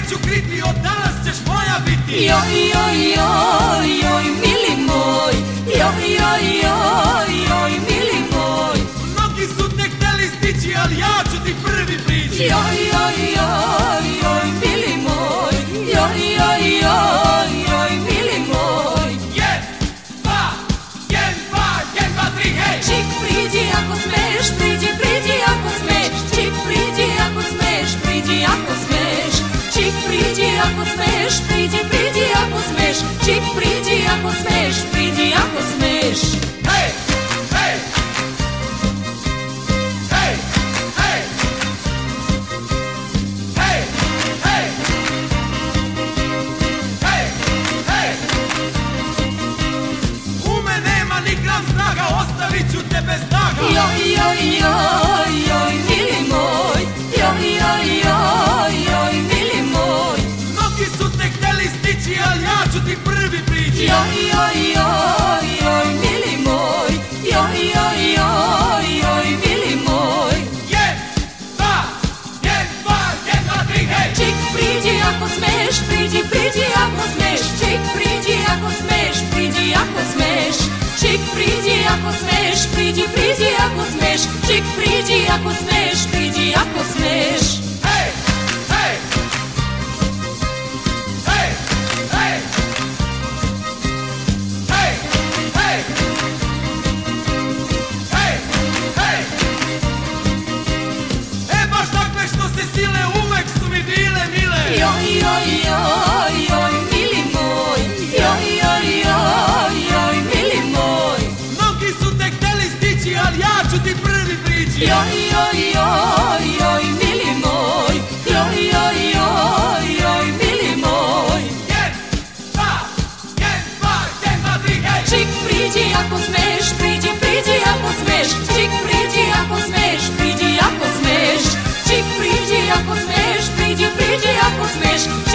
neću kriti, od danas ćeš moja biti. Joj, joj, joj, joj, mili moj. Joj, joj, joj, joj, mili moj. Mnogi su te hteli stići, ali ja ću ti prvi prići. Joj, joj, joj, joj, mili moj. Joj, joj, joj, joj, mili moj. Jen, dva, tri, hej! Čik, priđi ako smeš, priđi ako smeš. Čik, priđi ako smeš, priđi ako smeš. Čik, priđi ako smeš, priđi ako smeš. Čik, priđi ako smeš, priđi ako smeš. Hej, hej! Hej, hej! Hej, hej! Hej, hej! U me nema ni gram snaga, ostavit ću te bez snaga. Joj, joj, joj, joj, mili moj. Joj, joj, joj, joj, mili moj. Mnogi su te hteli stići, ali ja ću ti prvi prići. Joj, joj, joj, joj, mili moj. Joj, joj, joj, joj, mili moj. Jen, dva, tri, hej! Čik, priđi ako smeš, priđi ako smeš. Čik, priđi ako smeš, priđi ako smeš. Čik, priđi ako smeš, priđi ako smeš. Čik, priđi ako smeš, priđi ako smeš. Hej, hej! Hej, hej! Hej, hej! Hej, hej! E, baš takve što se sile uvek su mi bile mile. Joj, joj, joj, joj, mili moj. Joj, joj, joj, joj, mili moj. Mnogi su te hteli stići, ali ja ću ti prvi prići. Joj, joj, joj, joj, mili moj. Joj, joj, joj, joj, mili moj. Jen, dva, tri, hej! Čik, priđi ako smeš, priđi ako smeš. Čik, priđi ako smeš, priđi ako smeš. Čik, priđi ako smeš, priđi ako smeš.